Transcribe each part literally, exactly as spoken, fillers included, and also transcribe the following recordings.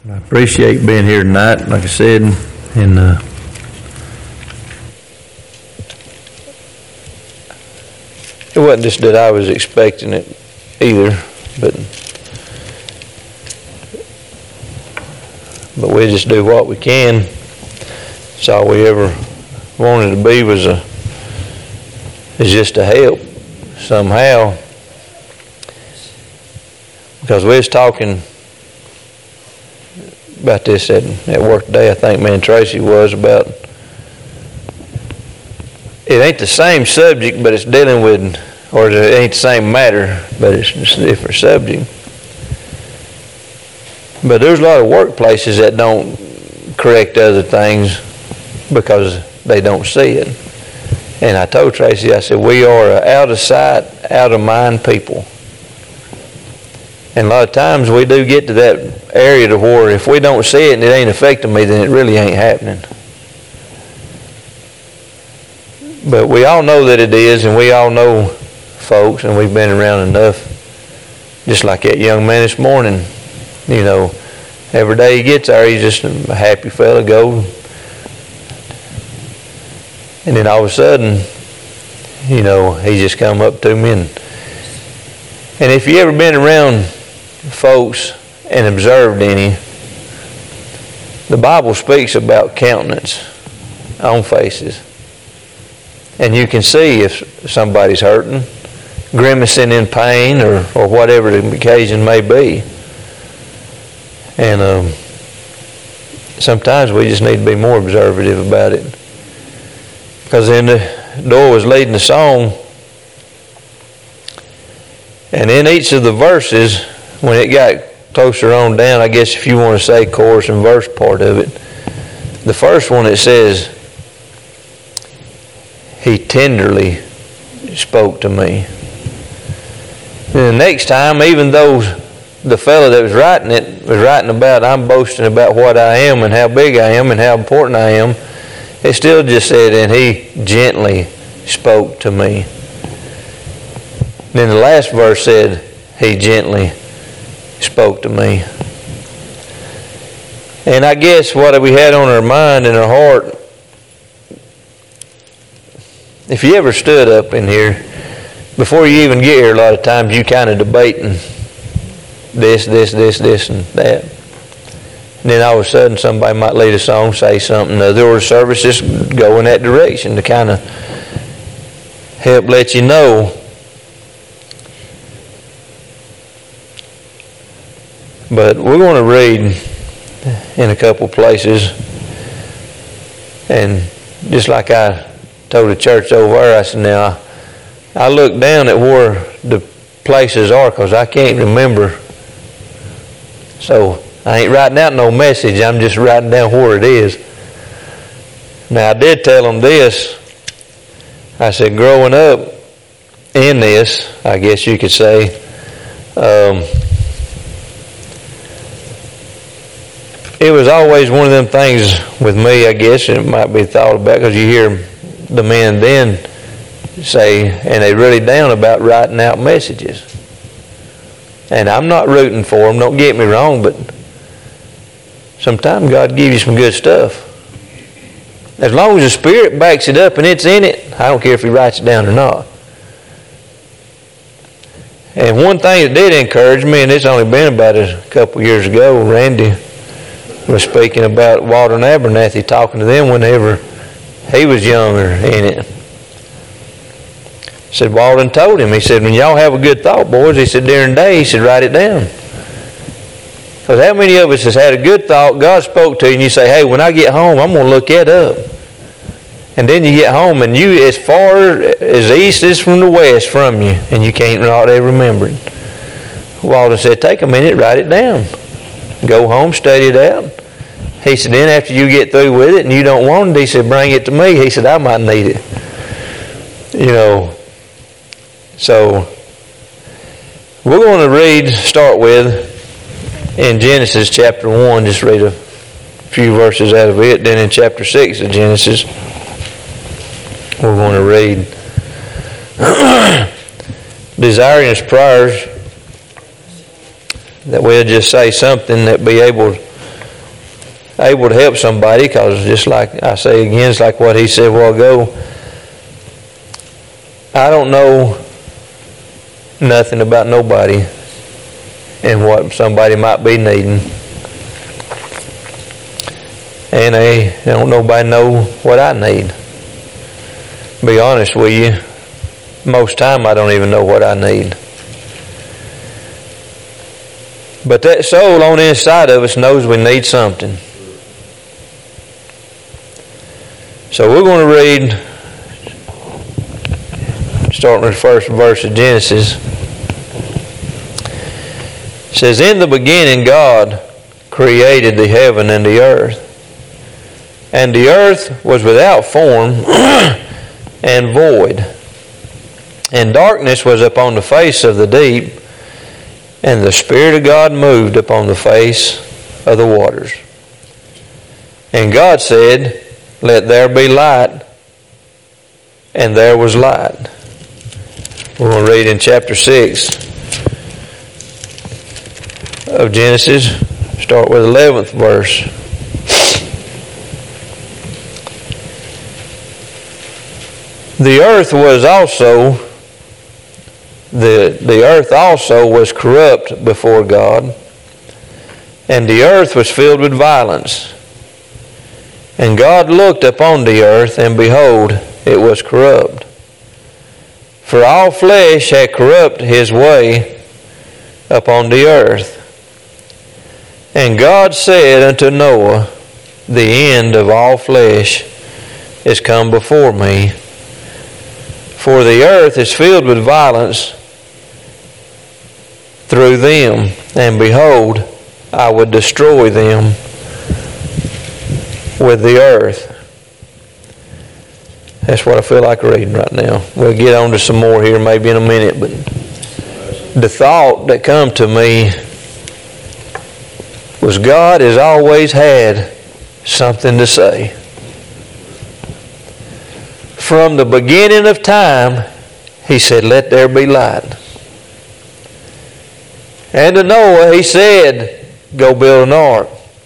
I appreciate being here tonight, like I said, and uh, it wasn't just that I was expecting it either, but but we just do what we can. That's all we ever wanted to be was a is just to help somehow, because we was talking about this at, at work today. I think me and Tracy was about it ain't the same subject, but it's dealing with, or it ain't the same matter, but it's just a different subject. But there's a lot of workplaces that don't correct other things because they don't see it. And I told Tracy, I said, we are out of sight, out of mind people. And a lot of times we do get to that area to where if we don't see it and it ain't affecting me, then it really ain't happening. But we all know that it is, and we all know folks, and we've been around enough. Just like that young man this morning, you know, every day he gets there, he's just a happy fella, go. And then all of a sudden, you know, he just come up to me, and and if you ever been around folks and observed any, the Bible speaks about countenance on faces. And you can see if somebody's hurting, grimacing in pain, or, or whatever the occasion may be. And um, sometimes we just need to be more observative about it. Because in the door was leading the song, and in each of the verses, when it got closer on down, I guess if you want to say chorus and verse part of it, the first one it says, he tenderly spoke to me. And the next time, even though the fellow that was writing it was writing about, I'm boasting about what I am and how big I am and how important I am, it still just said, and he gently spoke to me. Then the last verse said, he gently spoke to me. And I guess what we had on our mind and our heart, if you ever stood up in here, before you even get here, a lot of times you kind of debating this, this, this, this, and that. And then all of a sudden somebody might lead a song, say something, other or service just go in that direction to kind of help let you know. But we're going to read in a couple places, and just like I told the church over there, I said, now, I look down at where the places are because I can't remember. So I ain't writing out no message. I'm just writing down where it is. Now, I did tell them this. I said, growing up in this, I guess you could say, um, it was always one of them things with me, I guess, and it might be thought about because you hear the men then say, and they really down about writing out messages. And I'm not rooting for them, don't get me wrong, but sometimes God gives you some good stuff. As long as the Spirit backs it up and it's in it, I don't care if He writes it down or not. And one thing that did encourage me, and it's only been about a couple years ago, Randy was speaking about Walter and Abernathy, talking to them whenever he was younger in it. Said Walden told him, he said, when y'all have a good thought, boys, he said, during the day, he said, write it down. Because how many of us has had a good thought, God spoke to you, and you say, hey, when I get home, I'm going to look that up. And then you get home, and you, as far as east is from the west from you, and you can't not ever remember it. Walden said, take a minute, write it down. Go home, study it out. He said, then after you get through with it and you don't want it, he said, bring it to me. He said, I might need it. You know, so we're going to read, start with, in Genesis chapter one, just read a few verses out of it. Then in chapter six of Genesis, we're going to read desiring His prayers, that we'll just say something that be able able to help somebody, because just like I say again, it's like what he said a while ago. I don't know nothing about nobody and what somebody might be needing. And I don't nobody know what I need. Be honest with you, most time I don't even know what I need. But that soul on the inside of us knows we need something. So we're going to read, starting with the first verse of Genesis. It says, "In the beginning God created the heaven and the earth. And the earth was without form and void. And darkness was upon the face of the deep. And the Spirit of God moved upon the face of the waters. And God said, Let there be light. And there was light." We're going to read in chapter six of Genesis. Start with the eleventh verse. The earth was also, the, the earth also was corrupt before God, and the earth was filled with violence. And God looked upon the earth, and behold, it was corrupt. For all flesh had corrupted his way upon the earth. And God said unto Noah, The end of all flesh is come before me. For the earth is filled with violence through them, and behold, I would destroy them with the earth. That's what I feel like reading right now. We'll get on to some more here maybe in a minute, but the thought that come to me was God has always had something to say. From the beginning of time, He said, Let there be light. And to Noah, He said, Go build an ark.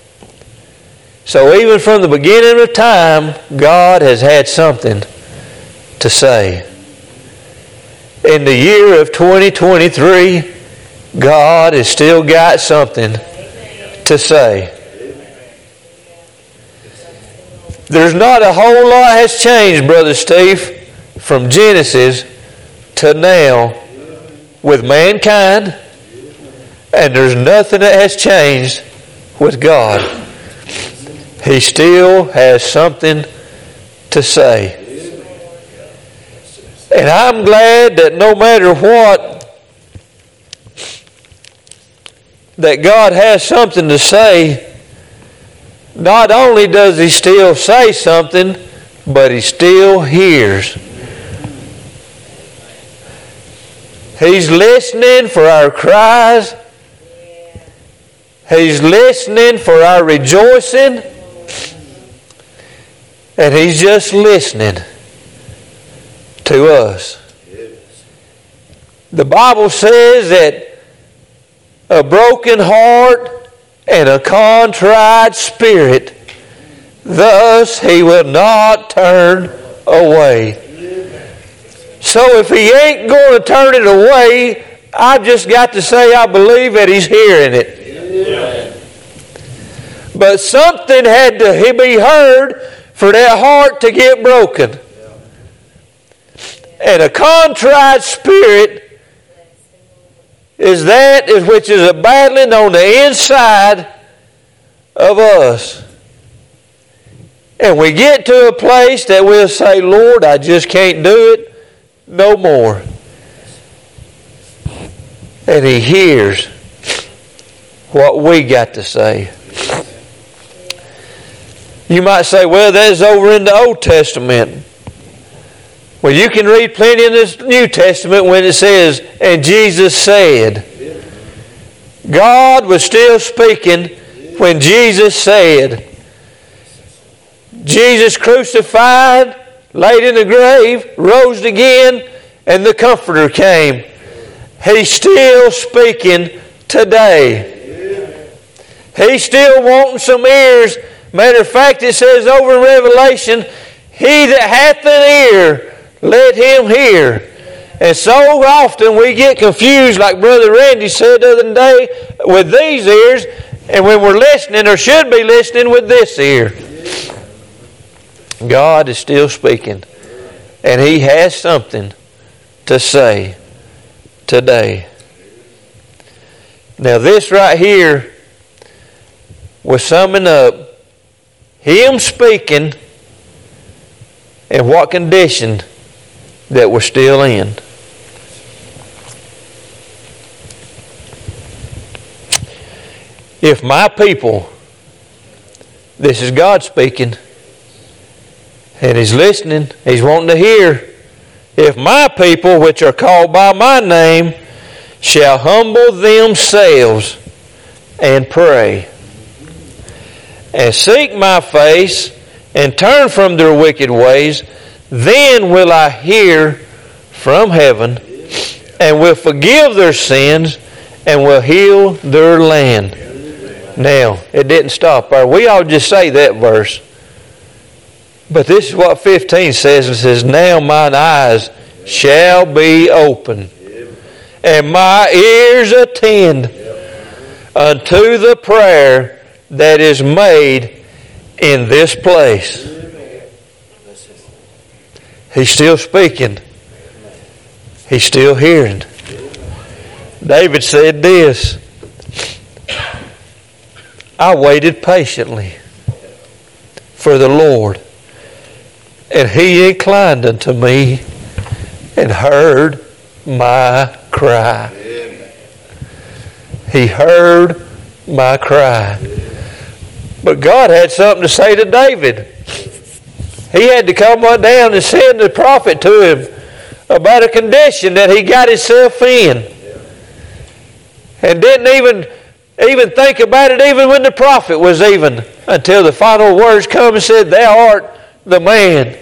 So even from the beginning of time, God has had something to say. In the year of twenty twenty-three, God has still got something to say. There's not a whole lot has changed, Brother Steve, from Genesis to now with mankind, and there's nothing that has changed with God. He still has something to say. And I'm glad that no matter what, that God has something to say. Not only does He still say something, but He still hears. He's listening for our cries. He's listening for our rejoicing. And He's just listening to us. The Bible says that a broken heart and a contrite spirit, thus He will not turn away. So if He ain't going to turn it away, I've just got to say I believe that He's hearing it. Yeah. But something had to be heard for that heart to get broken. And a contrite spirit is that which is a battling on the inside of us. And we get to a place that we'll say, Lord, I just can't do it no more. And He hears what we got to say. You might say, well, that's over in the Old Testament. Well, you can read plenty in the New Testament when it says, and Jesus said. God was still speaking when Jesus said. Jesus crucified, laid in the grave, rose again, and the Comforter came. He's still speaking today. He's still wanting some ears Matter of fact, it says over in Revelation, he that hath an ear, let him hear. And so often we get confused, like Brother Randy said the other day, with these ears, and when we're listening, or should be listening, with this ear. God is still speaking. And He has something to say today. Now this right here was summing up Him speaking and what condition that we're still in. If my people, this is God speaking, and He's listening, He's wanting to hear, if my people which are called by my name shall humble themselves and pray and seek my face and turn from their wicked ways, then will I hear from heaven and will forgive their sins and will heal their land. Now, it didn't stop there. We all just say that verse. But this is what fifteen says. It says, now mine eyes shall be open, and my ears attend unto the prayer that is made in this place. He's still speaking. He's still hearing. David said this, I waited patiently for the Lord, and He inclined unto me and heard my cry. He heard my cry. But God had something to say to David. He had to come on down and send the prophet to him about a condition that he got himself in. And didn't even, even think about it even when the prophet was even, until the final words come and said, thou art the man.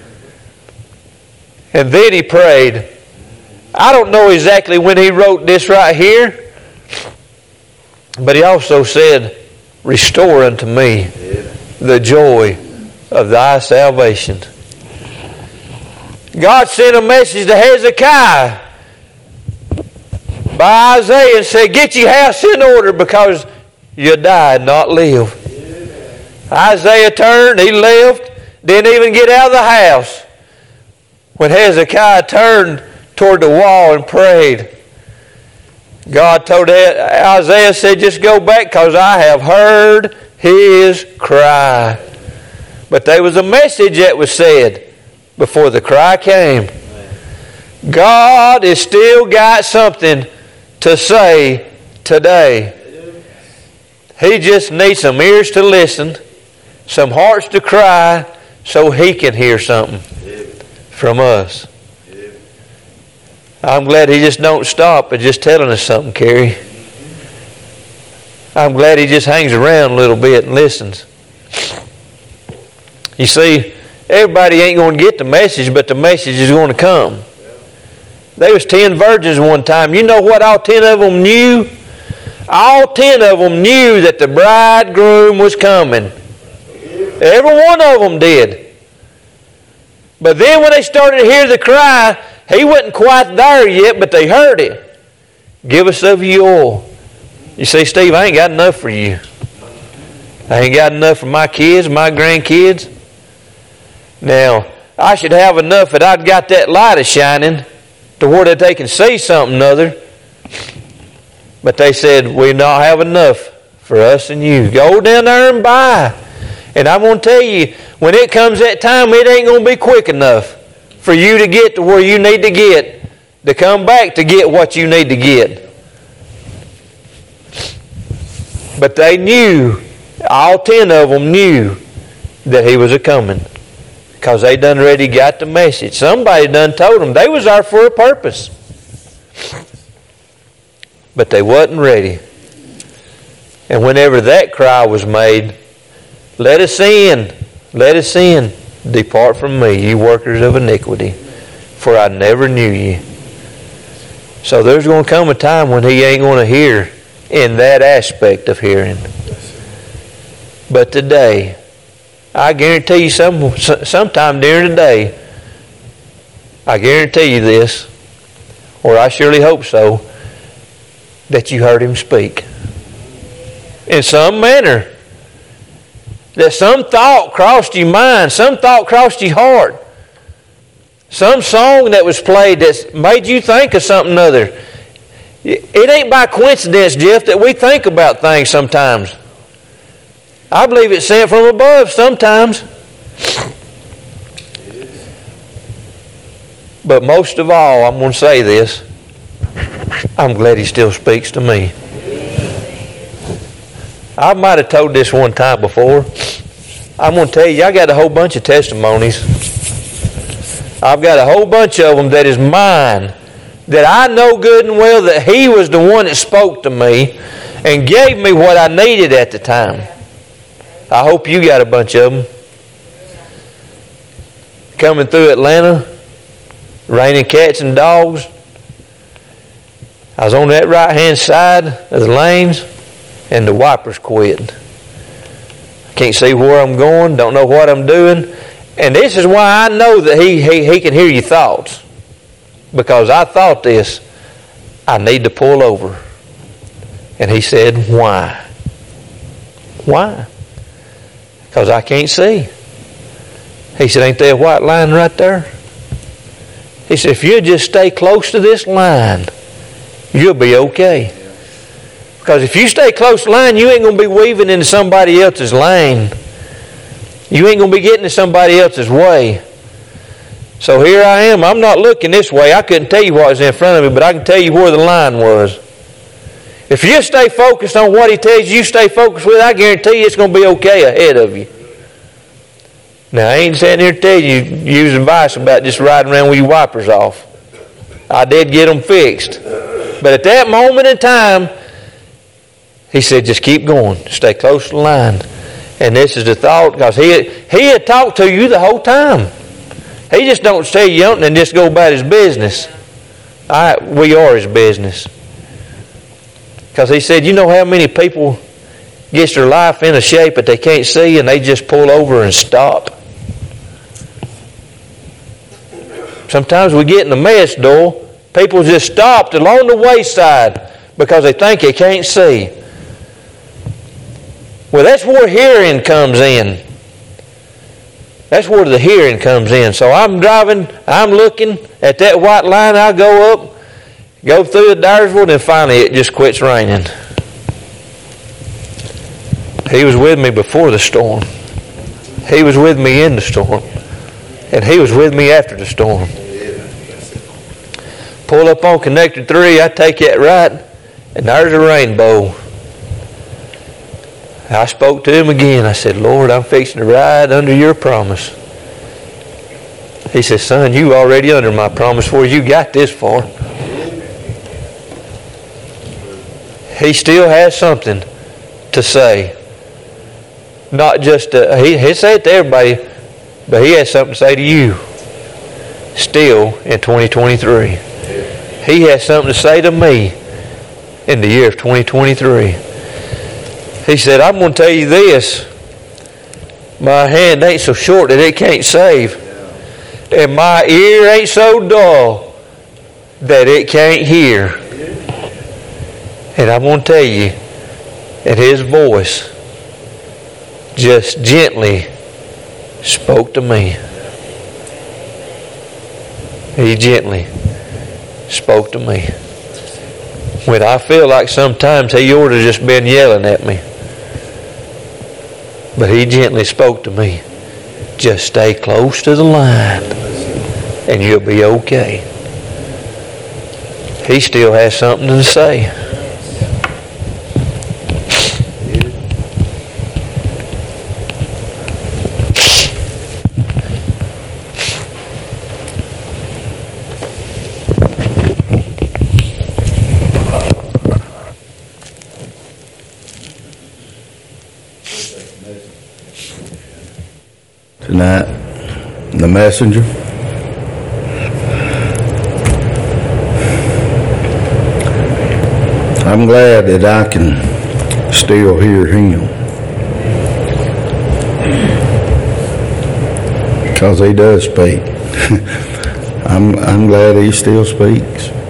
And then he prayed. I don't know exactly when he wrote this right here, but he also said, restore unto me the joy of thy salvation. God sent a message to Hezekiah by Isaiah and said, get your house in order because you die, not live. Isaiah turned, he left, didn't even get out of the house. When Hezekiah turned toward the wall and prayed, God told Isaiah, said, just go back because I have heard his cry. But there was a message that was said before the cry came. God has still got something to say today. He just needs some ears to listen, some hearts to cry, so He can hear something from us. I'm glad He just don't stop at just telling us something, Carrie. I'm glad He just hangs around a little bit and listens. You see, everybody ain't going to get the message, but the message is going to come. There was ten virgins one time. You know what all ten of them knew? All ten of them knew that the bridegroom was coming. Every one of them did. But then when they started to hear the cry, he wasn't quite there yet, but they heard it. Give us of your oil. You see, Steve, I ain't got enough for you. I ain't got enough for my kids, my grandkids. Now, I should have enough that I'd got that light a shining to where that they can see something other. But they said, we not have enough for us and you. Go down there and buy. And I'm going to tell you, when it comes that time, it ain't going to be quick enough for you to get to where you need to get, to come back to get what you need to get. But they knew, all ten of them knew that He was a-coming. Because they done already got the message. Somebody done told them they was there for a purpose. But they wasn't ready. And whenever that cry was made, let us in, let us in. Depart from me, you workers of iniquity, for I never knew you. So there's going to come a time when He ain't going to hear in that aspect of hearing. But today, I guarantee you some sometime during the day, I guarantee you this, or I surely hope so, that you heard Him speak. In some manner. That some thought crossed your mind, some thought crossed your heart. Some song that was played that made you think of something other. It ain't by coincidence, Jeff, that we think about things sometimes. I believe it's sent from above sometimes. But most of all, I'm going to say this. I'm glad He still speaks to me. I might have told this one time before. I'm going to tell you, I got a whole bunch of testimonies. I've got a whole bunch of them that is mine, that I know good and well that He was the one that spoke to me and gave me what I needed at the time. I hope you got a bunch of them. Coming through Atlanta, raining cats and dogs. I was on that right-hand side of the lanes, and the wipers quit. Can't see where I'm going, don't know what I'm doing. And this is why I know that he, he, he can hear your thoughts. Because I thought this, I need to pull over. And He said, why? Why? Because I can't see. He said, ain't there a white line right there? He said, if you just stay close to this line, you'll be okay. Because if you stay close to the line, you ain't going to be weaving into somebody else's lane. You ain't going to be getting in somebody else's way. So here I am. I'm not looking this way. I couldn't tell you what was in front of me, but I can tell you where the line was. If you stay focused on what He tells you, you stay focused with, I guarantee you it's going to be okay ahead of you. Now, I ain't sitting here telling you, use advice about just riding around with your wipers off. I did get them fixed. But at that moment in time, He said, just keep going. Stay close to the line. And this is the thought, because he, he had talked to you the whole time. He just don't tell you something and just go about His business. I, we are His business. Because He said, you know how many people get their life in a shape that they can't see and they just pull over and stop? Sometimes we get in a mess, though. People just stopped along the wayside because they think they can't see. Well, that's where hearing comes in. That's where the hearing comes in. So I'm driving, I'm looking at that white line, I go up, go through the Dyersville, and finally it just quits raining. He was with me before the storm. He was with me in the storm. And He was with me after the storm. Pull up on Connector three, I take that right, and there's a rainbow. I spoke to Him again. I said, Lord, I'm fixing to ride under Your promise. He said, son, you already under my promise for you got this far. He still has something to say. Not just, to, he, he said it to everybody, but He has something to say to you. Still in twenty twenty-three. He has something to say to me in the year of twenty twenty-three. He said, I'm going to tell you this. My hand ain't so short that it can't save. And my ear ain't so dull that it can't hear. And I'm going to tell you, and His voice just gently spoke to me. He gently spoke to me. When I feel like sometimes He ought to just been yelling at me. But He gently spoke to me. Just stay close to the line and you'll be okay. He still has something to say. Tonight, the messenger. I'm glad that I can still hear Him. because he does speak. I'm, I'm glad he still speaks.